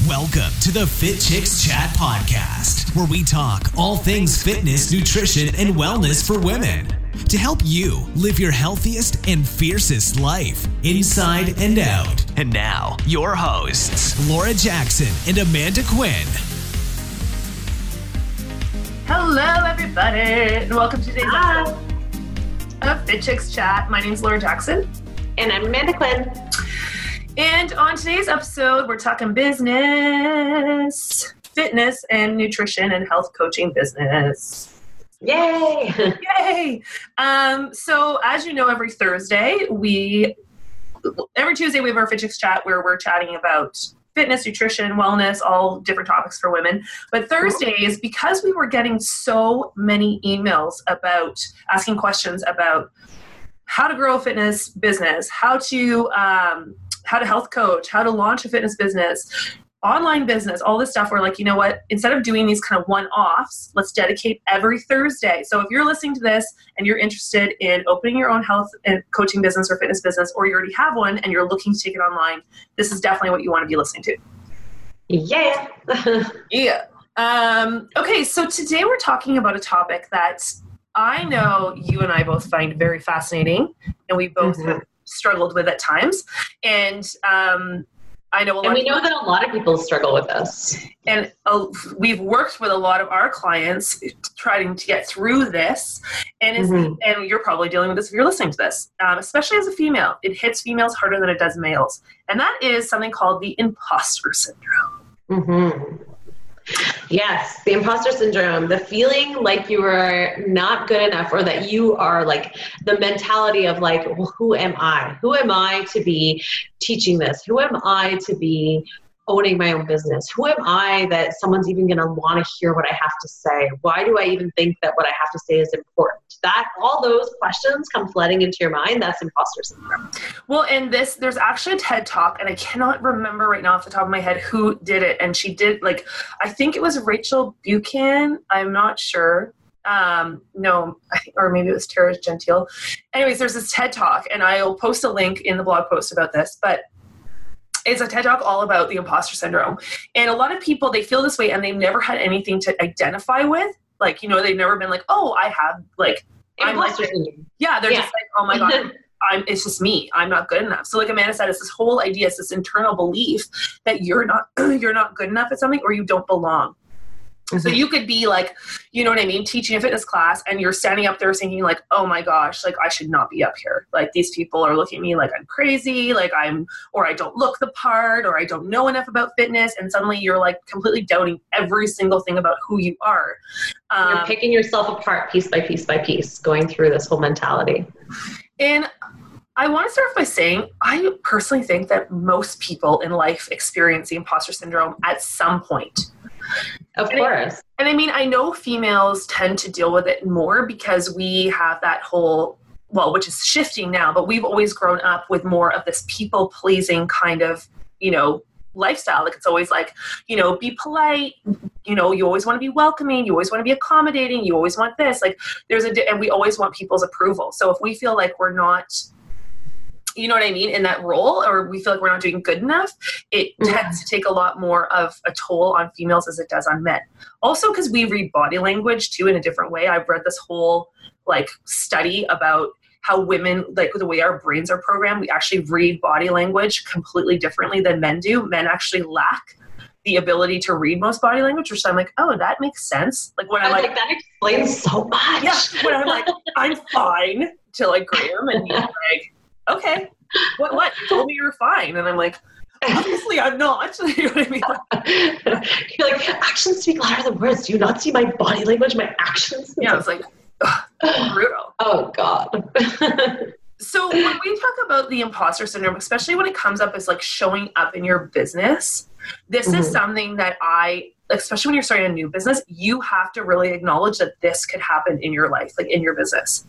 Welcome to the Fit Chicks Chat podcast, where we talk all things fitness, nutrition, and wellness for women to help you live your healthiest and fiercest life inside and out. And now, your hosts, Laura Jackson and Amanda Quinn. Hello, everybody, and welcome to today's episode of Fit Chicks Chat. My name is Laura Jackson. And I'm Amanda Quinn. And on today's episode, we're talking business, fitness, and nutrition and health coaching business. Yay! Yay! So as you know, every Tuesday, we have our Fit Chicks Chat where we're chatting about fitness, nutrition, wellness, all different topics for women. But Thursdays, because we were getting so many emails about asking questions about how to grow a fitness business, how to health coach, how to launch a fitness business, online business, all this stuff, we're like, you know what, instead of doing these kind of one-offs, let's dedicate every Thursday. So if you're listening to this and you're interested in opening your own health and coaching business or fitness business, or you already have one and you're looking to take it online, this is definitely what you want to be listening to. Yeah. Yeah. Okay, so today we're talking about a topic that I know you and I both find very fascinating, and we both have struggled with at times. And I know we know that a lot of people struggle with this. And we've worked with a lot of our clients trying to get through this. And and you're probably dealing with this if you're listening to this, especially as a female. It hits females harder than it does males. And that is something called the imposter syndrome. Yes, the imposter syndrome, the feeling like you are not good enough, or that you are like the mentality of like, well, who am I? Who am I to be teaching this? Who am I to be owning my own business? Who am I that someone's even going to want to hear what I have to say? Why do I even think that what I have to say is important? That all those questions come flooding into your mind. That's imposter syndrome. Well, and there's actually a TED Talk, and I cannot remember right now off the top of my head who did it. And she did, like, I think it was Rachel Buchan. I'm not sure. No, I think, or maybe it was Tara Gentile. Anyways, there's this TED Talk, and I'll post a link in the blog post about this, but it's a TED Talk all about the imposter syndrome. And a lot of people, they feel this way and they've never had anything to identify with. Like, you know, they've never been like, oh, I have like, I'm like, yeah, they're just like, oh my God, it's just me. I'm not good enough. So like Amanda said, it's this whole idea, it's this internal belief that you're not good enough at something, or you don't belong. So you could be like, you know what I mean, teaching a fitness class, and you're standing up there thinking like, oh my gosh, like I should not be up here. Like these people are looking at me like I'm crazy, like or I don't look the part, or I don't know enough about fitness. And suddenly you're like completely doubting every single thing about who you are. You're picking yourself apart piece by piece by piece, going through this whole mentality. And I want to start off by saying, I personally think that most people in life experience the imposter syndrome at some point. Of course. And I mean, I know females tend to deal with it more because we have that whole, well, which is shifting now, but we've always grown up with more of this people-pleasing kind of, you know, lifestyle. Like it's always like, you know, be polite, you know, you always want to be welcoming, you always want to be accommodating, you always want this. Like and we always want people's approval. So if we feel like we're not, you know what I mean, in that role, or we feel like we're not doing good enough, it tends to take a lot more of a toll on females as it does on men. Also, because we read body language too in a different way. I've read this whole like study about how women, like the way our brains are programmed, we actually read body language completely differently than men do. Men actually lack the ability to read most body language, which I'm like, oh, that makes sense. Like when I'm like, that explains so much. Yeah, when I'm like, I'm fine, to like Graham, and he's like, okay, what? You told me you were fine. And I'm like, obviously I'm not. You know what I mean? You're like, actions speak louder than words. Do you not see my body language, my actions? Yeah, it's like, brutal. Oh, God. So when we talk about the imposter syndrome, especially when it comes up as like showing up in your business, this is something that especially when you're starting a new business, you have to really acknowledge that this could happen in your life, like in your business.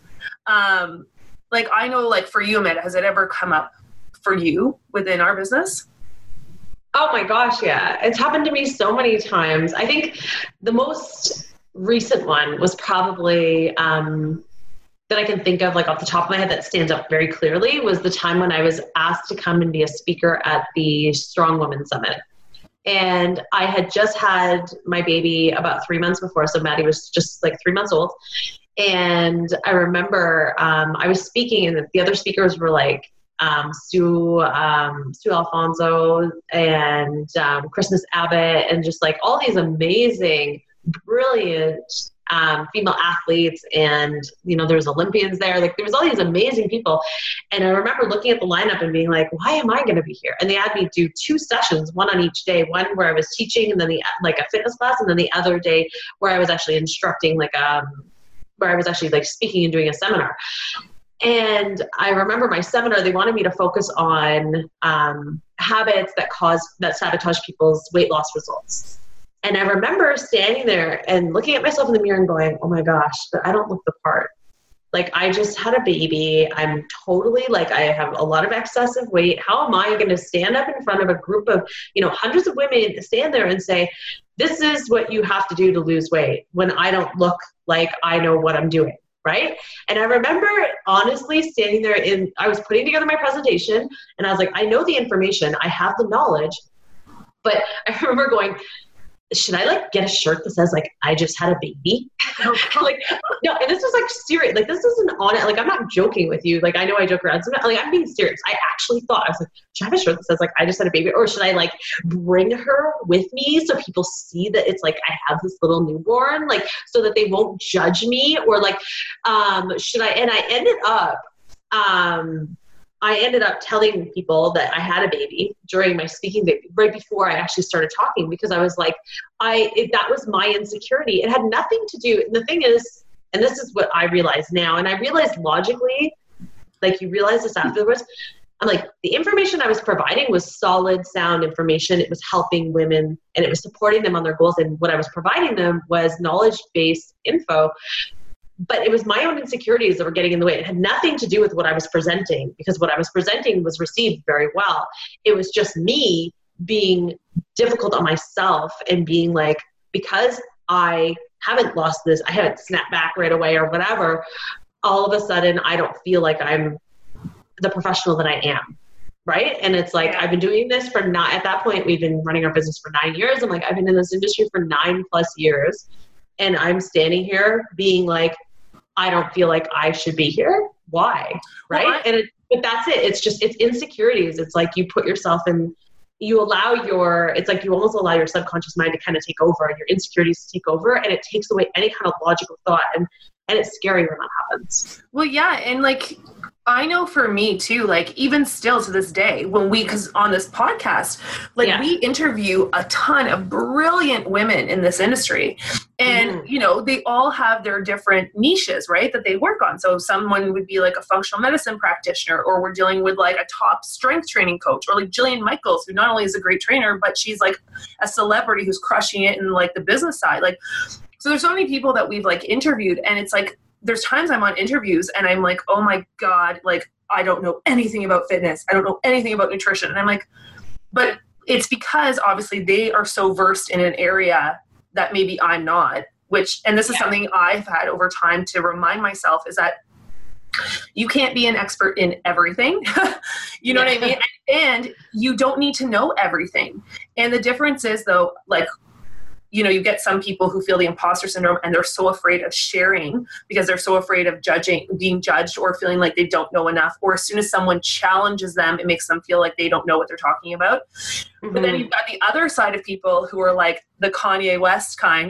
Like I know, like for you, Amanda, has it ever come up for you within our business? Oh my gosh, yeah. It's happened to me so many times. I think the most recent one was probably that I can think of, like off the top of my head, that stands up very clearly, was the time when I was asked to come and be a speaker at the Strong Women Summit. And I had just had my baby about 3 months before. So Maddie was just like 3 months old. And I remember I was speaking, and the other speakers were like Sue Alfonso and Christmas Abbott, and just like all these amazing, brilliant female athletes. And, you know, there was Olympians there. Like there was all these amazing people. And I remember looking at the lineup and being like, why am I going to be here? And they had me do 2 sessions, one on each day, one where I was teaching and then like a fitness class. And then the other day where I was actually instructing, where I was actually like speaking and doing a seminar. And I remember my seminar, they wanted me to focus on habits that sabotage people's weight loss results. And I remember standing there and looking at myself in the mirror and going, oh my gosh, but I don't look the part. Like I just had a baby. I'm totally like, I have a lot of excessive weight. How am I going to stand up in front of a group of, you know, hundreds of women, stand there and say, this is what you have to do to lose weight, when I don't look like I know what I'm doing. Right. And I remember honestly standing there I was putting together my presentation and I was like, I know the information, I have the knowledge, but I remember going, should I like get a shirt that says like, I just had a baby? Like, no, and this was like serious. Like this isn't on it. Like, I'm not joking with you. Like, I know I joke around. So I'm being serious. I actually thought, I was like, should I have a shirt that says like, I just had a baby? Or should I like bring her with me so people see that it's like, I have this little newborn, like, so that they won't judge me? Or like, should I, and I ended up telling people that I had a baby during my speaking day, right before I actually started talking, because I was like, that was my insecurity. It had nothing to do. And the thing is, and this is what I realize now, and I realized logically, like you realize this afterwards, I'm like, the information I was providing was solid, sound information. It was helping women and it was supporting them on their goals. And what I was providing them was knowledge-based info. But it was my own insecurities that were getting in the way. It had nothing to do with what I was presenting, because what I was presenting was received very well. It was just me being difficult on myself and being like, because I haven't lost this, I haven't snapped back right away or whatever, all of a sudden I don't feel like I'm the professional that I am. Right. And it's like, I've been doing this at that point, we've been running our business for 9 years. I'm like, I've been in this industry for 9+ years. And I'm standing here being like, I don't feel like I should be here. Why? Right. Well, but that's it. It's insecurities. It's like you put yourself in, it's like you almost allow your subconscious mind to kind of take over and your insecurities to take over, and it takes away any kind of logical thought. And it's scary when that happens. Well, yeah. And like, I know for me too, like even still to this day, because on this podcast, like we interview a ton of brilliant women in this industry, and you know, they all have their different niches, right, that they work on. So someone would be like a functional medicine practitioner, or we're dealing with like a top strength training coach, or like Jillian Michaels, who not only is a great trainer, but she's like a celebrity who's crushing it in like the business side. Like, so there's so many people that we've like interviewed, and it's like, there's times I'm on interviews and I'm like, oh my God, like, I don't know anything about fitness. I don't know anything about nutrition. And I'm like, but it's because obviously they are so versed in an area that maybe I'm not, and this is something I've had over time to remind myself, is that you can't be an expert in everything. You know what I mean? And you don't need to know everything. And the difference is though, like, you know, you get some people who feel the imposter syndrome and they're so afraid of sharing because they're so afraid of being judged, or feeling like they don't know enough. Or as soon as someone challenges them, it makes them feel like they don't know what they're talking about. Mm-hmm. But then you've got the other side of people who are like the Kanye West kind,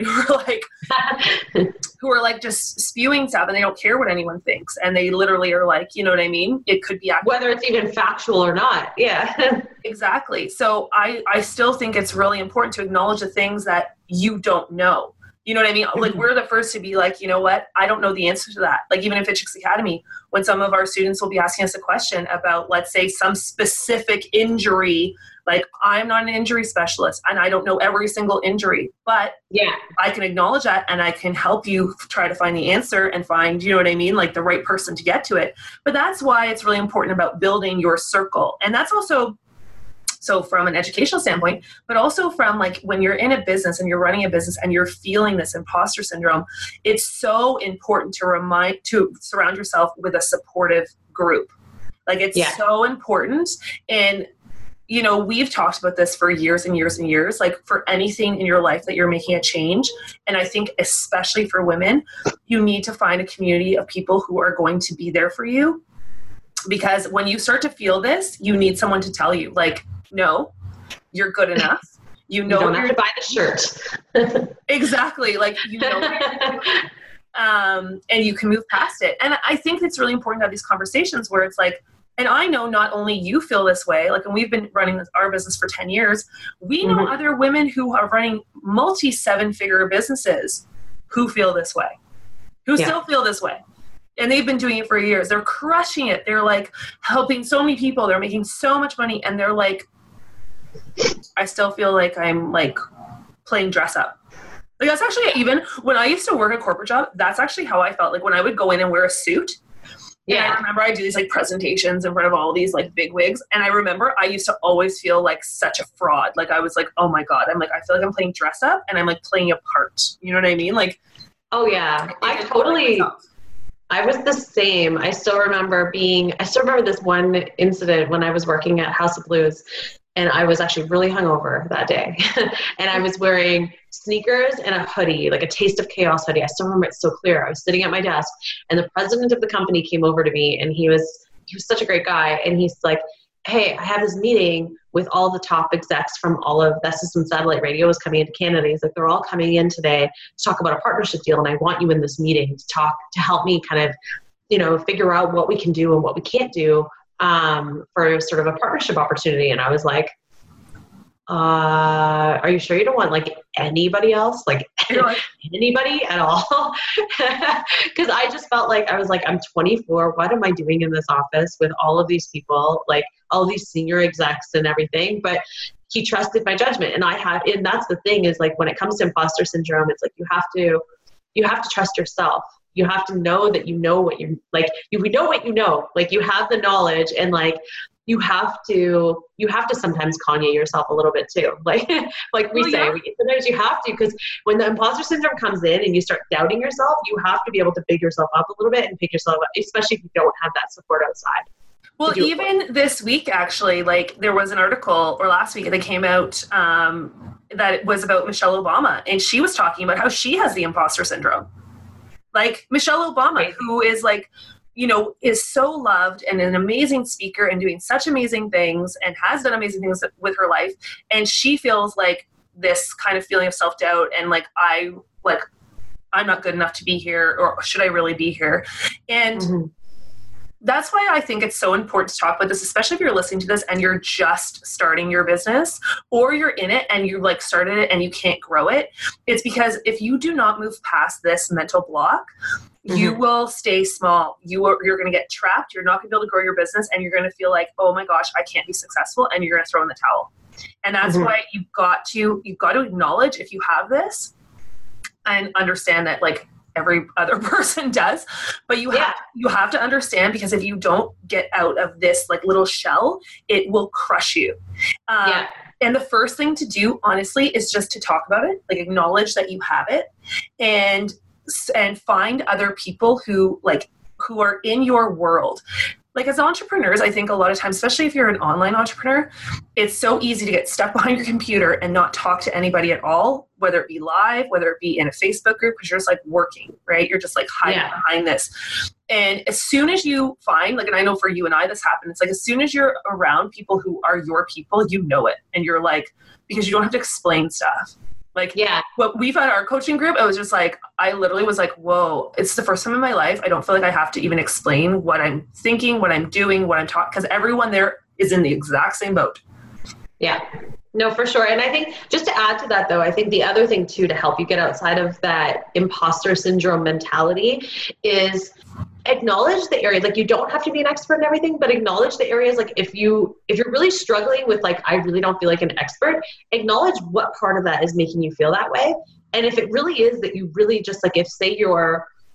who are like just spewing stuff and they don't care what anyone thinks. And they literally are like, you know what I mean? It could be accurate. Whether it's even factual or not. Yeah. Exactly. So I still think it's really important to acknowledge the things that you don't know. You know what I mean? Like, we're the first to be like, you know what? I don't know the answer to that. Like, even in Fit Chicks Academy, when some of our students will be asking us a question about, let's say, some specific injury, like, I'm not an injury specialist and I don't know every single injury, but I can acknowledge that and I can help you try to find the answer and find, you know what I mean? Like, the right person to get to it. But that's why it's really important about building your circle. And that's also, so from an educational standpoint, but also from like when you're in a business and you're running a business and you're feeling this imposter syndrome, it's so important to surround yourself with a supportive group. Like, it's so important. And you know, we've talked about this for years and years and years, like for anything in your life that you're making a change. And I think especially for women, you need to find a community of people who are going to be there for you. Because when you start to feel this, you need someone to tell you, like, no, you're good enough. You know, you don't have to buy the shirt. Exactly. Like, you know, and you can move past it. And I think it's really important to have these conversations where it's like, and I know not only you feel this way, like, and we've been running our business for 10 years, we know other women who are running multi-7-figure businesses who feel this way, who still feel this way. And they've been doing it for years. They're crushing it. They're like helping so many people. They're making so much money. And they're like, I still feel like I'm like playing dress up. Like, that's actually, even when I used to work a corporate job, that's actually how I felt. Like, when I would go in and wear a suit. Yeah. And I remember I do these like presentations in front of all these like big wigs. And I remember I used to always feel like such a fraud. Like, I was like, oh my God. I'm like, I feel like I'm playing dress up and I'm like playing a part. You know what I mean? Like, oh yeah, I was the same. I still remember this one incident when I was working at House of Blues, and I was actually really hungover that day. And I was wearing sneakers and a hoodie, like a Taste of Chaos hoodie. I still remember it so clear. I was sitting at my desk, and the president of the company came over to me, and he was such a great guy. And he's like, hey, I have this meeting with all the top execs from all of Vestas and Satellite Radio is coming into Canada. He's like, they're all coming in today to talk about a partnership deal. And I want you in this meeting to help me kind of, you know, figure out what we can do and what we can't do for sort of a partnership opportunity. And I was like, are you sure you don't want like anybody else? Like anybody at all? Because I just felt like, I was like, I'm 24. What am I doing in this office with all of these people, like all these senior execs and everything? But he trusted my judgment. And and that's the thing, is like, when it comes to imposter syndrome, it's like, you have to trust yourself. You have to know that you know what you're like, we know what you know, like you have the knowledge, and like, you have to sometimes Kanye yourself a little bit too. Like sometimes you have to, because when the imposter syndrome comes in and you start doubting yourself, you have to be able to big yourself up a little bit and pick yourself up, especially if you don't have that support outside. Well, even this week, actually, like, there was an article, or last week, that came out that it was about Michelle Obama, and she was talking about how she has the imposter syndrome. Like, Michelle Obama, who is like, you know, is so loved and an amazing speaker and doing such amazing things and has done amazing things with her life. And she feels like this kind of feeling of self-doubt and like, I'm not good enough to be here, or should I really be here? And that's why I think it's so important to talk about this, especially if you're listening to this and you're just starting your business, or you're in it and you like started it and you can't grow it. It's because if you do not move past this mental block, you will stay small. You're going to get trapped. You're not going to be able to grow your business, and you're going to feel like, oh my gosh, I can't be successful, and you're going to throw in the towel. And that's why you've got to acknowledge if you have this, and understand that like every other person does, but you have to understand, because if you don't get out of this like little shell, it will crush you. And the first thing to do, honestly, is just to talk about it, like acknowledge that you have it, and find other people who are in your world. Like, as entrepreneurs, I think a lot of times, especially if you're an online entrepreneur, it's so easy to get stuck behind your computer and not talk to anybody at all, whether it be live, whether it be in a Facebook group, because you're just like working, right? You're just like hiding behind this. And as soon as you find, like, and I know for you and I, this happened, it's like, as soon as you're around people who are your people, you know it. And you're like, because you don't have to explain stuff. Like, what we've had our coaching group, I was just like, I literally was like, whoa, it's the first time in my life I don't feel like I have to even explain what I'm thinking, what I'm doing, what I'm talking, because everyone there is in the exact same boat. Yeah, no, for sure. And I think just to add to that, though, I think the other thing too, to help you get outside of that imposter syndrome mentality, is acknowledge the area. Like, you don't have to be an expert in everything, but acknowledge the areas. Like, if you're really struggling with like, I really don't feel like an expert, acknowledge what part of that is making you feel that way. And if it really is that you really just like, if say you're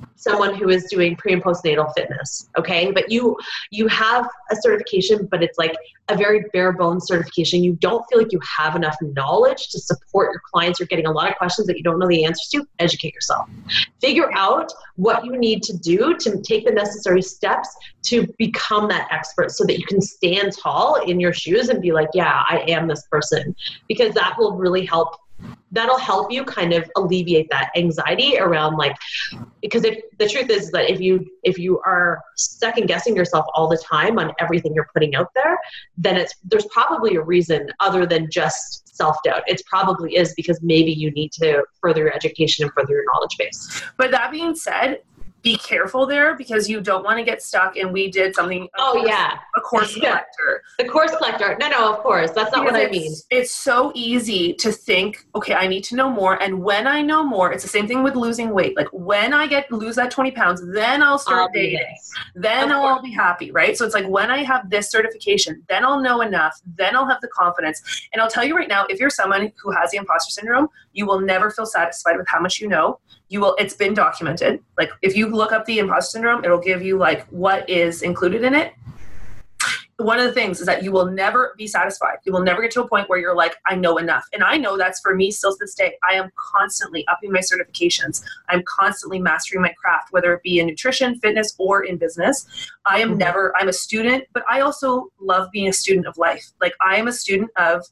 someone who is doing pre and postnatal fitness. Okay. But you have a certification, but it's like a very bare bones certification. You don't feel like you have enough knowledge to support your clients. You're getting a lot of questions that you don't know the answers to. Educate yourself. Figure out what you need to do to take the necessary steps to become that expert so that you can stand tall in your shoes and be like, yeah, I am this person, because that will really help. That'll help you kind of alleviate that anxiety around, like, because if the truth is that if you are second guessing yourself all the time on everything you're putting out there, then there's probably a reason other than just self-doubt. It probably is because maybe you need to further your education and further your knowledge base. But that being said, be careful there, because you don't want to get stuck. And we did something. A course collector. The course collector. No, of course. That's not what I mean. It's so easy to think, okay, I need to know more. And when I know more, it's the same thing with losing weight. Like when I lose that 20 pounds, then I'll start dating. Then I'll be happy, right? So it's like when I have this certification, then I'll know enough. Then I'll have the confidence. And I'll tell you right now, if you're someone who has the imposter syndrome, you will never feel satisfied with how much you know. It's been documented. Like if you look up the imposter syndrome, it'll give you like what is included in it. One of the things is that you will never be satisfied. You will never get to a point where you're like, I know enough. And I know that's for me still to this day. I am constantly upping my certifications. I'm constantly mastering my craft, whether it be in nutrition, fitness, or in business. I'm a student, but I also love being a student of life. Like I am a student of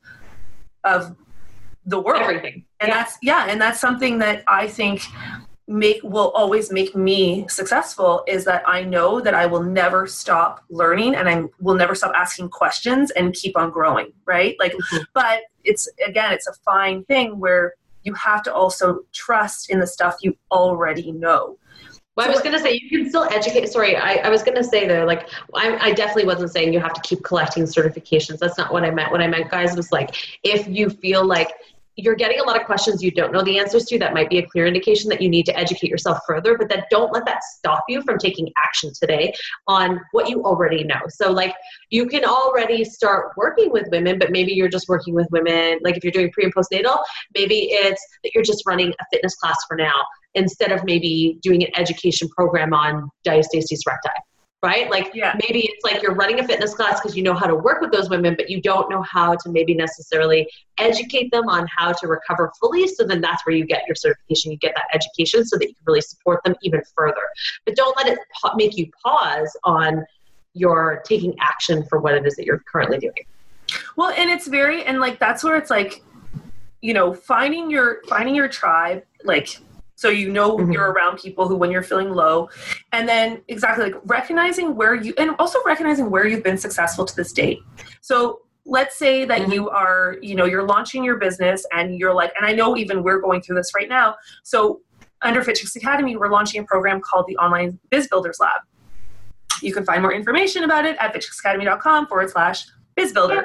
the world. Everything. And that's something that I think will always make me successful, is that I know that I will never stop learning and I will never stop asking questions and keep on growing, right? Like, but it's a fine thing where you have to also trust in the stuff you already know. Well, I was going to say, you can still educate. Sorry, I was going to say though, like, I definitely wasn't saying you have to keep collecting certifications. That's not what I meant. What I meant, guys, was like, if you feel like you're getting a lot of questions you don't know the answers to, that might be a clear indication that you need to educate yourself further, but then don't let that stop you from taking action today on what you already know. So like you can already start working with women, but maybe you're just working with women. Like if you're doing pre and postnatal, maybe it's that you're just running a fitness class for now, instead of maybe doing an education program on diastasis recti. Right? Like maybe it's like you're running a fitness class because you know how to work with those women, but you don't know how to maybe necessarily educate them on how to recover fully. So then that's where you get your certification, you get that education so that you can really support them even further. But don't let it make you pause on your taking action for what it is that you're currently doing. Well, and it's that's where it's like, you know, finding your tribe, like, so you know you're around people who, when you're feeling low, and then exactly like recognizing where you've been successful to this date. So let's say that you are, you know, you're launching your business and you're like, and I know even we're going through this right now. So under Fit Chicks Academy, we're launching a program called the Online Biz Builders Lab. You can find more information about it at fitchicksacademy.com/bizbuilder.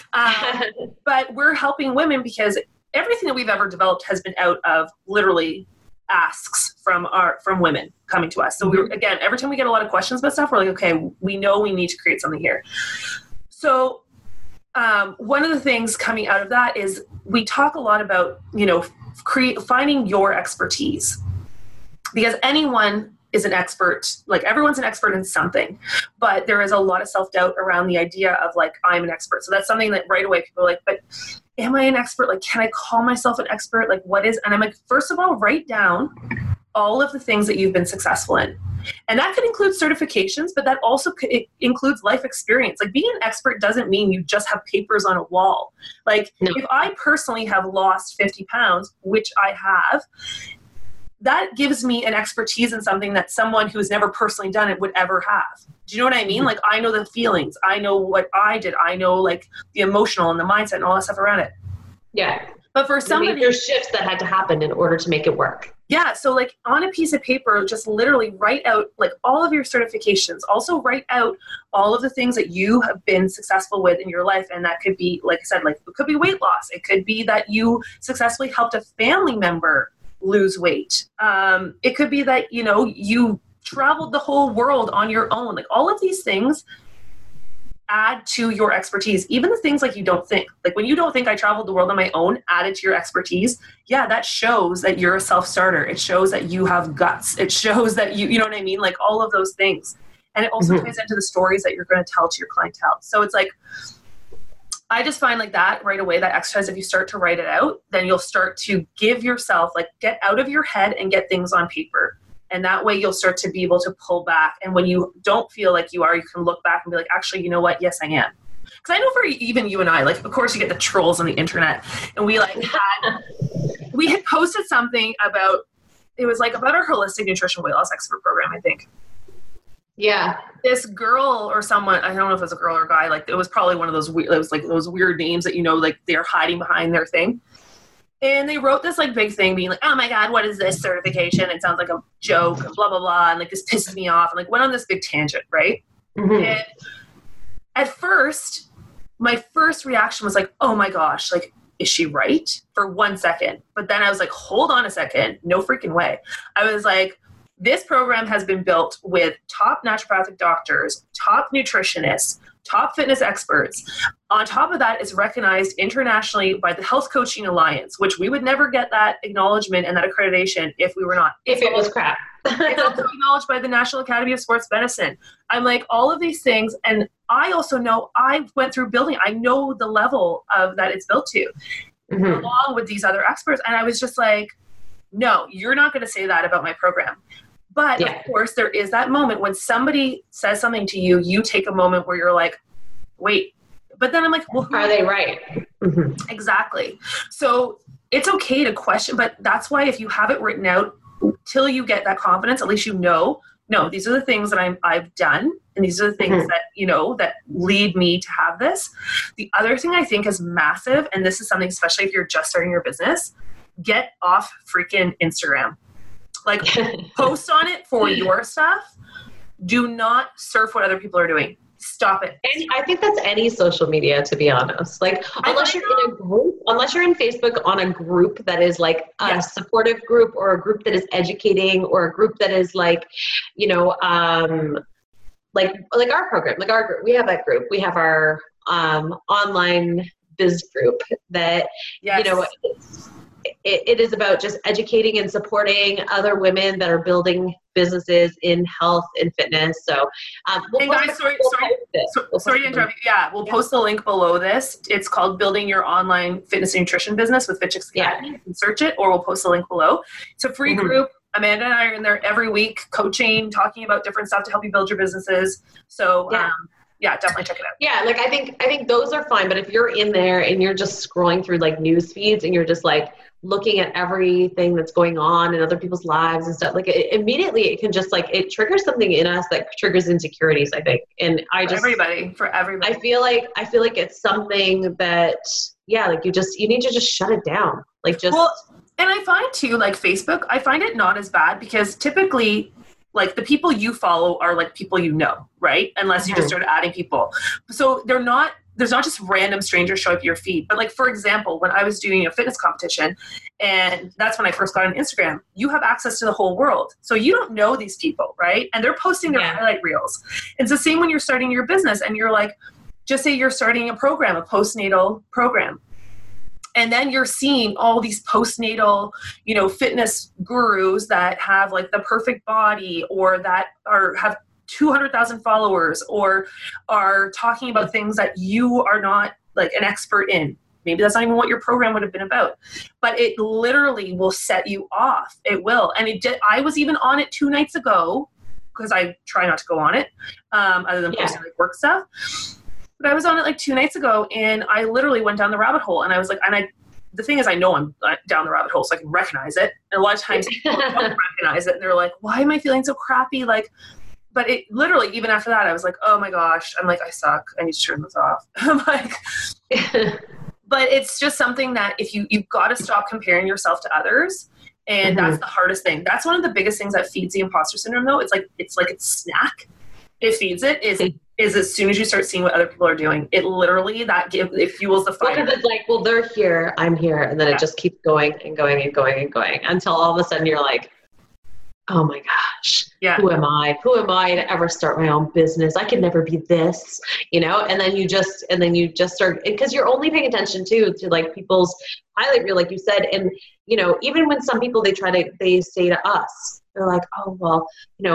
But we're helping women because everything that we've ever developed has been out of literally asks from women coming to us. So again, every time we get a lot of questions about stuff, we're like, okay, we know we need to create something here. So one of the things coming out of that is we talk a lot about, you know, finding your expertise, because anyone is an expert. Like everyone's an expert in something, but there is a lot of self-doubt around the idea of like, I'm an expert. So that's something that right away people are like, but am I an expert? Like, can I call myself an expert? Like, what is, and I'm like, first of all, write down all of the things that you've been successful in. And that could include certifications, but that also it includes life experience. Like being an expert doesn't mean you just have papers on a wall. Like if I personally have lost 50 pounds, which I have, that gives me an expertise in something that someone who's never personally done it would ever have. Do you know what I mean? Like I know the feelings, I know what I did, I know like the emotional and the mindset and all that stuff around it. Yeah. But for somebody, there's shifts that had to happen in order to make it work. Yeah. So like on a piece of paper, just literally write out like all of your certifications. Also write out all of the things that you have been successful with in your life. And that could be, like I said, like it could be weight loss. It could be that you successfully helped a family member lose weight. It could be that, you know, you traveled the whole world on your own. Like all of these things add to your expertise, even the things like you don't think. Like when you don't think I traveled the world on my own, added to your expertise, yeah, that shows that you're a self-starter. It shows that you have guts. It shows that you know what I mean? Like all of those things. And it also ties into the stories that you're going to tell to your clientele. So it's like, I just find like that right away, that exercise, if you start to write it out, then you'll start to give yourself, like get out of your head and get things on paper. And that way you'll start to be able to pull back. And when you don't feel like you are, you can look back and be like, actually, you know what? Yes, I am. Because I know for even you and I, like, of course you get the trolls on the internet. And we had posted something about, it was like about our holistic nutrition weight loss expert program, I think. Yeah. This girl or someone, I don't know if it was a girl or a guy, like it was probably one of those weird, it was like those weird names that, you know, like they're hiding behind their thing. And they wrote this like big thing being like, oh my God, what is this certification? It sounds like a joke, blah, blah, blah. And like this pisses me off. And like went on this big tangent, right? And at first, my first reaction was like, oh my gosh, like, is she right? For 1 second. But then I was like, hold on a second. No freaking way. I was like, this program has been built with top naturopathic doctors, top nutritionists, top fitness experts. On top of that, it's recognized internationally by the Health Coaching Alliance, which we would never get that acknowledgement and that accreditation if we were not. If it was crap. It's also acknowledged by the National Academy of Sports Medicine. I'm like, all of these things. And I also know I went through building. I know the level of that it's built to, along with these other experts. And I was just like, no, you're not going to say that about my program. But of course, there is that moment when somebody says something to you, you take a moment where you're like, wait. But then I'm like, well, are they right? Exactly. So it's okay to question, but that's why if you have it written out till you get that confidence, at least you know, no, these are the things that I've done. And these are the things that, you know, that lead me to have this. The other thing I think is massive, and this is something, especially if you're just starting your business, get off freaking Instagram. Like post on it for your stuff. Do not surf what other people are doing. Stop it. And I think that's any social media, to be honest. Like unless you're in a group, unless you're in Facebook on a group that is like a supportive group, or a group that is educating, or a group that is like, you know, like our program, like our group, we have that group. We have our online biz group that, you know, it is about just educating and supporting other women that are building businesses in health and fitness. So, sorry to interrupt you. Yeah, we'll post the link below this. It's called Building Your Online Fitness and Nutrition Business with Fit Chicks Academy. You can search it, or we'll post the link below. It's a free group. Amanda and I are in there every week, coaching, talking about different stuff to help you build your businesses. So, yeah, definitely check it out. Yeah, like I think those are fine. But if you're in there and you're just scrolling through like news feeds and you're just like looking at everything that's going on in other people's lives and stuff, like immediately it can just like, it triggers something in us that triggers insecurities, I think. And for everybody. I feel like it's something that, like you need to just shut it down. Like just. Well, and I find too, like Facebook, I find it not as bad because typically like the people you follow are like people you know, right? Unless you just start adding people. So there's not just random strangers show up your feed. But like, for example, when I was doing a fitness competition, and that's when I first got on Instagram, you have access to the whole world. So you don't know these people, right? And they're posting their highlight reels. It's the same when you're starting your business and you're like, just say you're starting a program, a postnatal program. And then you're seeing all these postnatal, you know, fitness gurus that have like the perfect body, or that have 200,000 followers, or are talking about things that you are not like an expert in. Maybe that's not even what your program would have been about, but it literally will set you off. It will. And it did. I was even on it 2 nights ago, because I try not to go on it, other than posting like work stuff. But I was on it like 2 nights ago, and I literally went down the rabbit hole, and I was like, the thing is, I know I'm down the rabbit hole, so I can recognize it. And a lot of times people don't recognize it, and they're like, why am I feeling so crappy? Like, but it literally, even after that, I was like, oh my gosh, I'm like, I suck. I need to turn this off. I'm like, but it's just something that if you've got to stop comparing yourself to others. And that's the hardest thing. That's one of the biggest things that feeds the imposter syndrome, though. It's like a snack. It feeds it is as soon as you start seeing what other people are doing, it literally it fuels the fire. Because it's like, well, they're here, I'm here, and then it just keeps going and going and going and going until all of a sudden you're like, oh my gosh, Yeah. who am I? Who am I to ever start my own business? I could never be this, and then you just start, because you're only paying attention to like people's highlight reel, like you said. And, even when some people, they say to us, they're like, oh, well,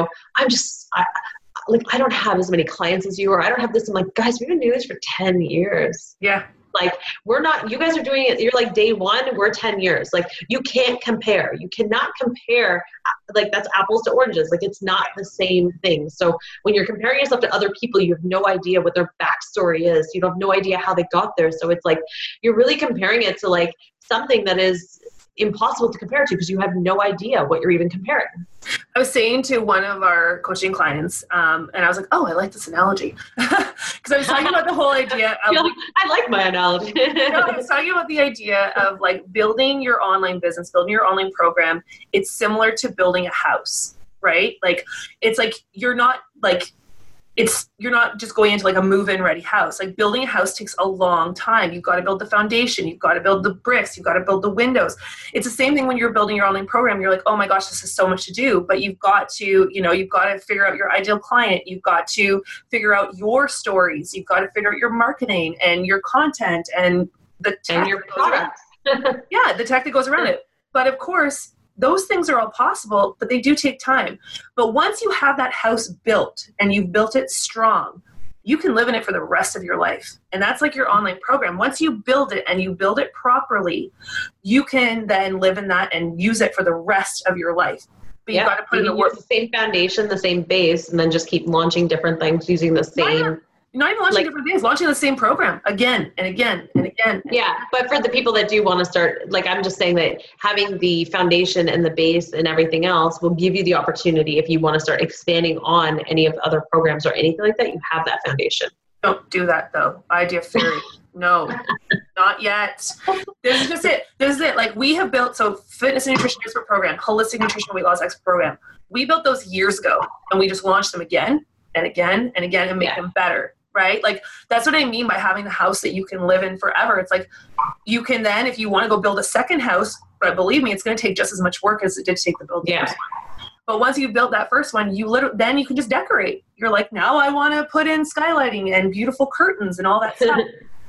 I don't have as many clients as you, or I don't have this. I'm like, guys, we've been doing this for 10 years. Yeah. Like, you guys are doing it. You're like day one, we're 10 years. Like, you can't compare. You cannot compare. Like, that's apples to oranges. Like, it's not the same thing. So when you're comparing yourself to other people, you have no idea what their backstory is. You have no idea how they got there. So it's like, you're really comparing it to like something that is impossible to compare to, because you have no idea what you're even comparing. I was saying to one of our coaching clients, and I was like, oh, I like this analogy. Because I was talking about the whole idea of, I like my analogy. I was talking about the idea of like building your online business, building your online program. It's similar to building a house, right? Like, it's like, you're not just going into like a move-in ready house. Like, building a house takes a long time. You've got to build the foundation. You've got to build the bricks. You've got to build the windows. It's the same thing when you're building your online program. You're like, oh my gosh, this is so much to do. But you've got to, you've got to figure out your ideal client. You've got to figure out your stories. You've got to figure out your marketing and your content and the tech and your products. Yeah, the tech that goes around it. But of course, those things are all possible, but they do take time. But once you have that house built and you've built it strong, you can live in it for the rest of your life. And that's like your online program. Once you build it and you build it properly, you can then live in that and use it for the rest of your life. But you've got to put in the work. The same foundation, the same base, and then just keep launching different things using the same. Not even launching different things, launching the same program again and again and again. Yeah, but for the people that do want to start, like, I'm just saying that having the foundation and the base and everything else will give you the opportunity, if you want to start expanding on any of the other programs or anything like that, you have that foundation. Don't do that though. Idea Fairy. No, not yet. This is just it. This is it. Like, we have built, so fitness and nutrition expert program, holistic nutrition weight loss expert program. We built those years ago, and we just launched them again and again and again and make them better. Right? Like, that's what I mean by having the house that you can live in forever. It's like, you can then, if you want to go build a second house, but believe me, it's going to take just as much work as it did to take the building. Yeah. But once you've built that first one, then you can just decorate. You're like, now I want to put in skylighting and beautiful curtains and all that stuff.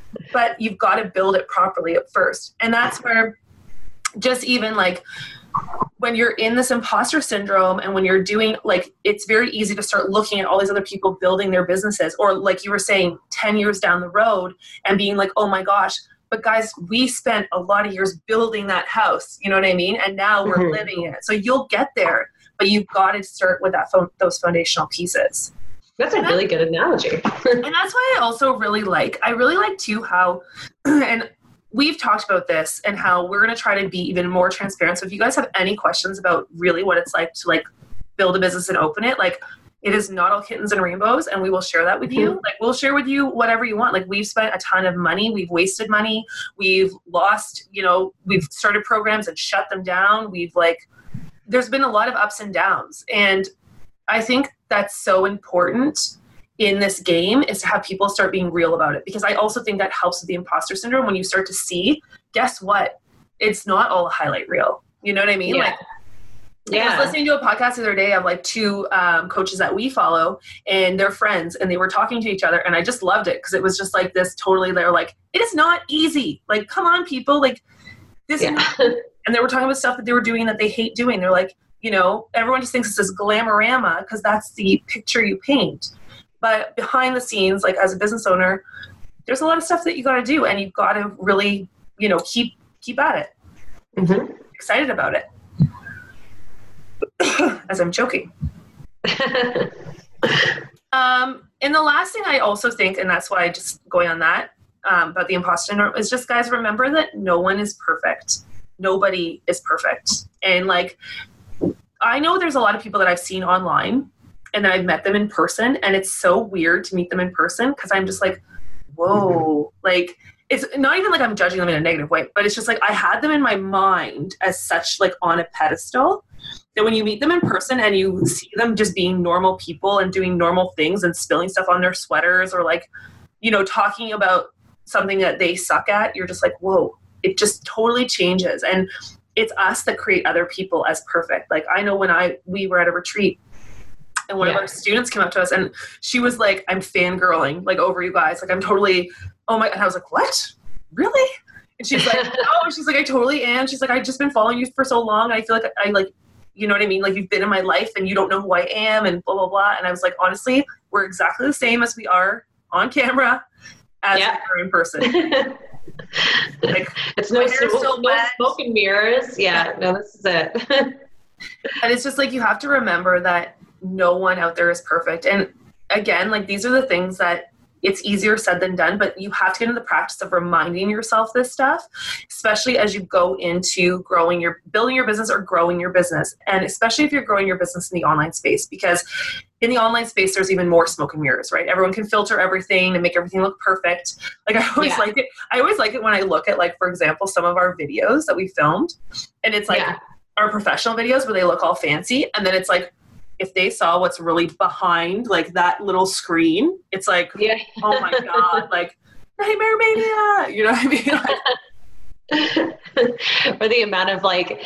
But you've got to build it properly at first. And that's where, just even like, when you're in this imposter syndrome and when you're doing, like, it's very easy to start looking at all these other people building their businesses, or like you were saying, 10 years down the road, and being like, oh my gosh, but guys, we spent a lot of years building that house, you know what I mean? And now we're living it. So you'll get there, but you've got to start with those foundational pieces. That's a really good analogy. And that's why I also really like too how, and we've talked about this and how we're going to try to be even more transparent. So if you guys have any questions about really what it's like to like build a business and open it, like, it is not all kittens and rainbows, and we will share that with you. Like, we'll share with you whatever you want. Like, we've spent a ton of money. We've wasted money. We've lost, we've started programs and shut them down. There's been a lot of ups and downs. And I think that's so important in this game, is to have people start being real about it. Because I also think that helps with the imposter syndrome. When you start to see, guess what? It's not all a highlight reel. You know what I mean? Yeah. I was listening to a podcast the other day of like two coaches that we follow, and they're friends, and they were talking to each other, and I just loved it, because it was just like this totally, they're like, it is not easy. Like, come on, people. Like, this is not, and they were talking about stuff that they were doing that they hate doing. They're like, everyone just thinks it's this glamorama because that's the picture you paint. But behind the scenes, like, as a business owner, there's a lot of stuff that you got to do, and you've got to really, keep at it. Mm-hmm. Excited about it. As I'm choking. And the last thing I also think, and that's why just going on that, about the imposter syndrome, is just, guys, remember that no one is perfect. Nobody is perfect. And like, I know there's a lot of people that I've seen online, and then I've met them in person, and it's so weird to meet them in person, because I'm just like, whoa, like, it's not even like I'm judging them in a negative way, but it's just like, I had them in my mind as such, like, on a pedestal, that when you meet them in person and you see them just being normal people and doing normal things and spilling stuff on their sweaters, or like, talking about something that they suck at, you're just like, whoa, it just totally changes. And it's us that create other people as perfect. Like I know when we were at a retreat and one of our students came up to us and she was like, I'm fangirling like over you guys. Like I'm totally, oh my, and I was like, what? Really? And she's like, oh, she's like, I totally am. She's like, I've just been following you for so long. I feel like I like, you know what I mean? Like you've been in my life and you don't know who I am and blah, blah, blah. And I was like, honestly, we're exactly the same as we are on camera as we are in person. Like it's no smoke and mirrors. Yeah, no, this is it. And it's just like, you have to remember that no one out there is perfect. And again, like these are the things that it's easier said than done, but you have to get into the practice of reminding yourself this stuff, especially as you go into building your business or growing your business. And especially if you're growing your business in the online space, because in the online space, there's even more smoke and mirrors, right? Everyone can filter everything and make everything look perfect. Like I always like it. I always like it when I look at, like, for example, some of our videos that we filmed, and it's like our professional videos where they look all fancy. And then it's like, if they saw what's really behind like that little screen, it's like, oh my God, like Nightmare Mania, you know what I mean? Like, or the amount of like,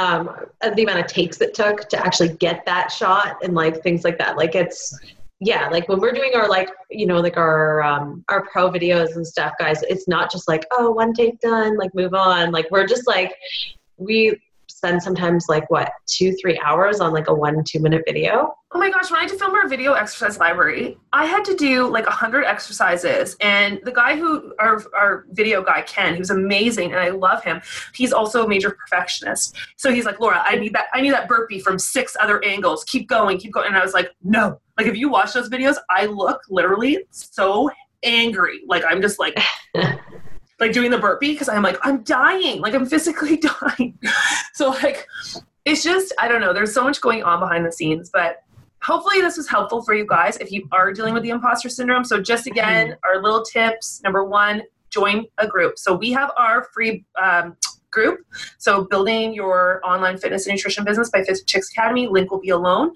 the amount of takes it took to actually get that shot and like things like that. Like it's, like when we're doing our, like, you know, like our pro videos and stuff, guys, it's not just like, oh, one take done, like move on. Like we're just like, we spend sometimes like 2-3 hours on like a 1-2 minute video. Oh my gosh, when I had to film our video exercise library, I had to do like 100 exercises. And the guy our video guy, Ken, who's amazing and I love him, he's also a major perfectionist. So he's like, Laura, I need that burpee from 6 other angles. Keep going. And I was like, no. Like if you watch those videos, I look literally so angry. Like I'm just like like doing the burpee because I'm like, I'm dying. Like I'm physically dying. So like, it's just, I don't know. There's so much going on behind the scenes, but hopefully this was helpful for you guys if you are dealing with the imposter syndrome. So just again, our little tips. Number 1, join a group. So we have our free group. So building your online fitness and nutrition business by Fit Chicks Academy. Link will be alone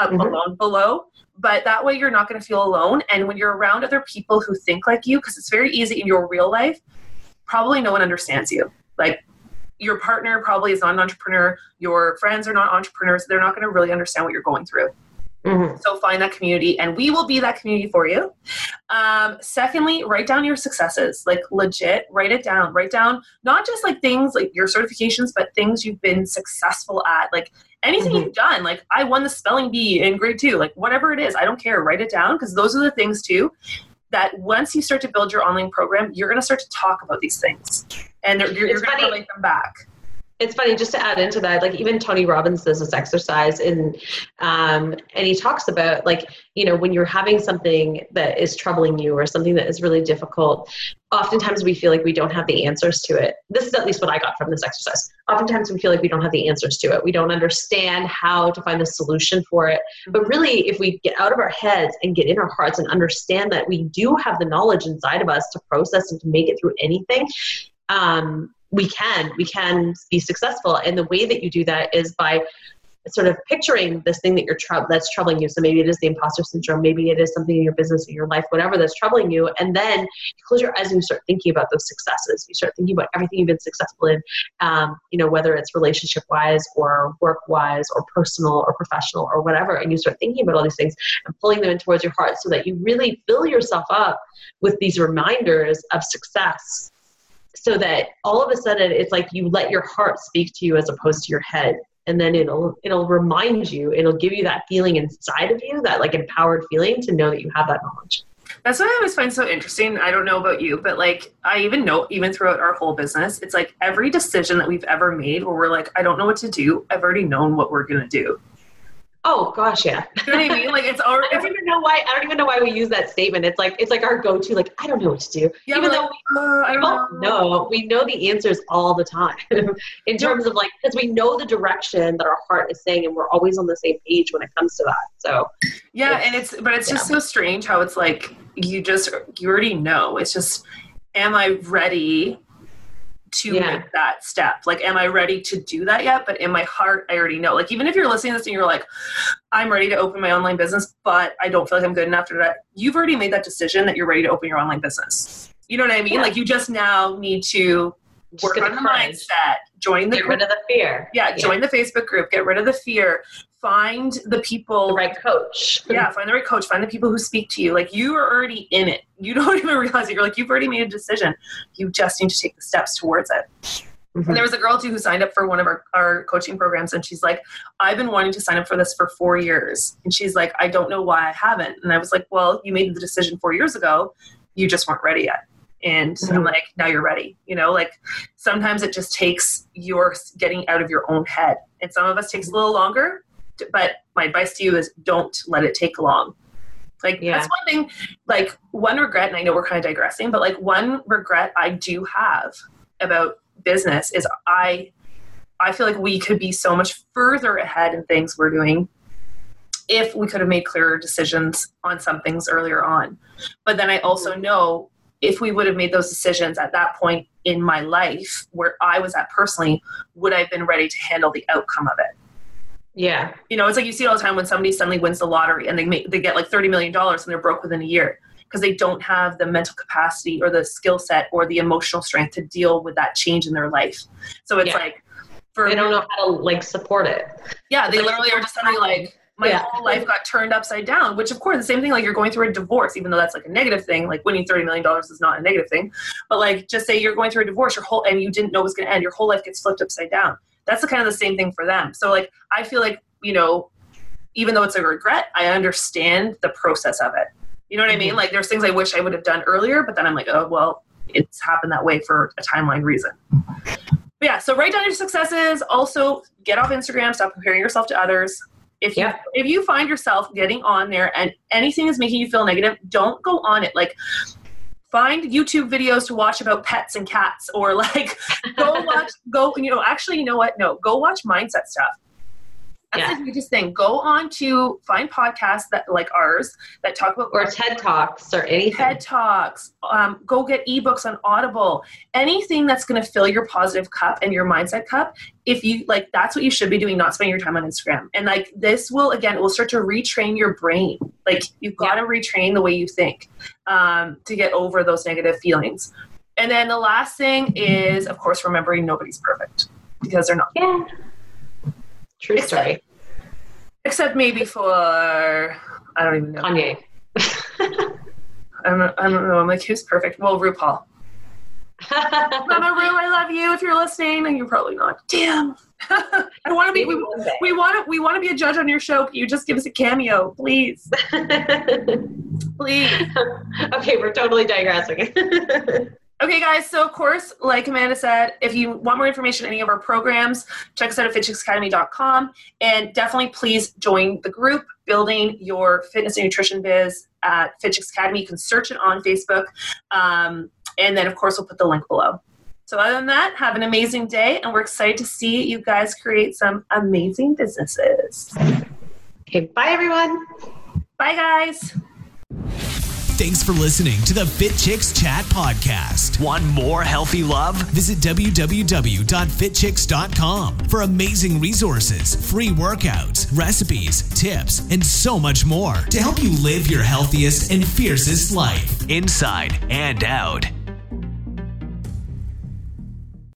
below. But that way you're not going to feel alone. And when you're around other people who think like you, because it's very easy in your real life, probably no one understands you. Like your partner probably is not an entrepreneur. Your friends are not entrepreneurs. They're not going to really understand what you're going through. So find that community and we will be that community for you. Secondly, write down your successes, like legit, write it down. Write down not just like things like your certifications, but things you've been successful at, like anything you've done. Like I won the spelling bee in grade 2, like whatever it is, I don't care. Write it down because those are the things too that once you start to build your online program, you're going to start to talk about these things and you're going to relate them back. It's funny, just to add into that, like even Tony Robbins does this exercise and he talks about like, you know, when you're having something that is troubling you or something that is really difficult, oftentimes we feel like we don't have the answers to it. This is at least what I got from this exercise. Oftentimes we feel like we don't have the answers to it. We don't understand how to find a solution for it. But really, if we get out of our heads and get in our hearts and understand that we do have the knowledge inside of us to process and to make it through anything, we can be successful. And the way that you do that is by sort of picturing this thing that that's troubling you. So maybe it is the imposter syndrome. Maybe it is something in your business, in your life, whatever that's troubling you. And then you close your eyes and you start thinking about those successes. You start thinking about everything you've been successful in, you know, whether it's relationship wise or work wise or personal or professional or whatever. And you start thinking about all these things and pulling them in towards your heart so that you really fill yourself up with these reminders of success. So that all of a sudden it's like you let your heart speak to you as opposed to your head. And then it'll remind you, it'll give you that feeling inside of you, that like empowered feeling to know that you have that knowledge. That's what I always find so interesting. I don't know about you, but like I even know, even throughout our whole business, it's like every decision that we've ever made where we're like, I don't know what to do. I've already known what we're going to do. Oh gosh, yeah. You know what I mean? Like it's already. I don't even know why we use that statement. It's like our go-to. Like I don't know what to do. Yeah, even though I don't know. We know the answers all the time. In terms of like, because we know the direction that our heart is saying, and we're always on the same page when it comes to that. So yeah, it's just so strange how it's like you already know. It's just, am I ready to make that step? Like, am I ready to do that yet? But in my heart, I already know. Like, even if you're listening to this and you're like, I'm ready to open my online business, but I don't feel like I'm good enough to do that. You've already made that decision that you're ready to open your online business. You know what I mean? Yeah. Like, you just now need to work on the mindset, join the Get rid of the fear. Yeah, join the Facebook group. Get rid of the fear. Find the people. The right coach. Yeah, find the right coach. Find the people who speak to you. Like, you are already in it. You don't even realize it. You're like, you've already made a decision. You just need to take the steps towards it. Mm-hmm. And there was a girl too who signed up for one of our coaching programs, and she's like, I've been wanting to sign up for this for 4 years. And she's like, I don't know why I haven't. And I was like, well, you made the decision 4 years ago. You just weren't ready yet. And I'm like, now you're ready. You know, like, sometimes it just takes your getting out of your own head. And some of us takes a little longer, but my advice to you is don't let it take long. Like, that's one thing, like, one regret, and I know we're kind of digressing, but like, one regret I do have about business is I feel like we could be so much further ahead in things we're doing if we could have made clearer decisions on some things earlier on. But then I also know if we would have made those decisions at that point in my life where I was at personally, would I have been ready to handle the outcome of it? Yeah. You know, it's like you see all the time when somebody suddenly wins the lottery and they get like $30 million and they're broke within a year because they don't have the mental capacity or the skill set or the emotional strength to deal with that change in their life. So it's like, they don't know how to like support it. Yeah. They literally are just suddenly like, my whole life got turned upside down, which of course, the same thing, like, you're going through a divorce, even though that's like a negative thing, like winning $30 million is not a negative thing. But like, just say you're going through a divorce, and you didn't know it was going to end, your whole life gets flipped upside down. That's the kind of the same thing for them. So like, I feel like, you know, even though it's a regret, I understand the process of it. You know what I mean? Like, there's things I wish I would have done earlier, but then I'm like, oh, well, it's happened that way for a timeline reason. But yeah, so write down your successes. Also, get off Instagram, stop comparing yourself to others. If you find yourself getting on there and anything is making you feel negative, don't go on it. Like, find YouTube videos to watch about pets and cats, or like go watch mindset stuff. That's the hugest thing. Go on to find podcasts that like ours that talk about, or TED Talks or anything. TED Talks. Go get ebooks on Audible. Anything that's going to fill your positive cup and your mindset cup. If you like, that's what you should be doing, not spending your time on Instagram. And like, this will, again, it will start to retrain your brain. Like, you've got to retrain the way you think to get over those negative feelings. And then the last thing is, of course, remembering nobody's perfect, because they're not. Yeah. True story. Except maybe for, I don't even know. Kanye. I don't know. I'm like, who's perfect? Well, RuPaul. Mama Ru, I love you if you're listening, and you're probably not. Damn. I want to be. We want to be a judge on your show. Can you just give us a cameo, please? Please. Okay, we're totally digressing. Okay, guys, so of course, like Amanda said, if you want more information on any of our programs, check us out at fitchicksacademy.com, and definitely please join the group Building Your Fitness and Nutrition Biz at Fit Chicks Academy. You can search it on Facebook, and then, of course, we'll put the link below. So other than that, have an amazing day, and we're excited to see you guys create some amazing businesses. Okay, bye, everyone. Bye, guys. Thanks for listening to the Fit Chicks Chat podcast. Want more healthy love? Visit www.fitchicks.com for amazing resources, free workouts, recipes, tips, and so much more to help you live your healthiest and fiercest life, inside and out.